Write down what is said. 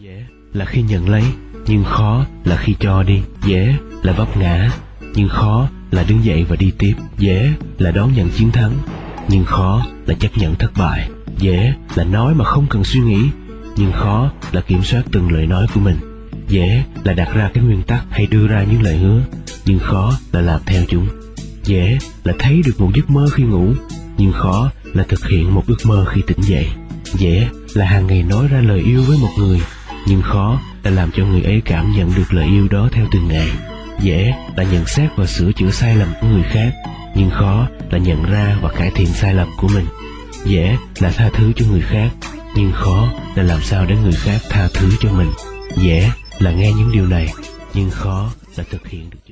Dễ là khi nhận lấy, nhưng khó là khi cho đi. Dễ là vấp ngã, nhưng khó là đứng dậy và đi tiếp. Dễ là đón nhận chiến thắng, nhưng khó là chấp nhận thất bại. Dễ là nói mà không cần suy nghĩ, nhưng khó là kiểm soát từng lời nói của mình. Dễ là đặt ra cái nguyên tắc hay đưa ra những lời hứa, nhưng khó là làm theo chúng. Dễ là thấy được một giấc mơ khi ngủ, nhưng khó là thực hiện một ước mơ khi tỉnh dậy. Dễ là hàng ngày nói ra lời yêu với một người, nhưng khó là làm cho người ấy cảm nhận được lời yêu đó theo từng ngày. Dễ là nhận xét và sửa chữa sai lầm của người khác, nhưng khó là nhận ra và cải thiện sai lầm của mình. Dễ là tha thứ cho người khác, nhưng khó là làm sao để người khác tha thứ cho mình. Dễ là nghe những điều này, nhưng khó là thực hiện được.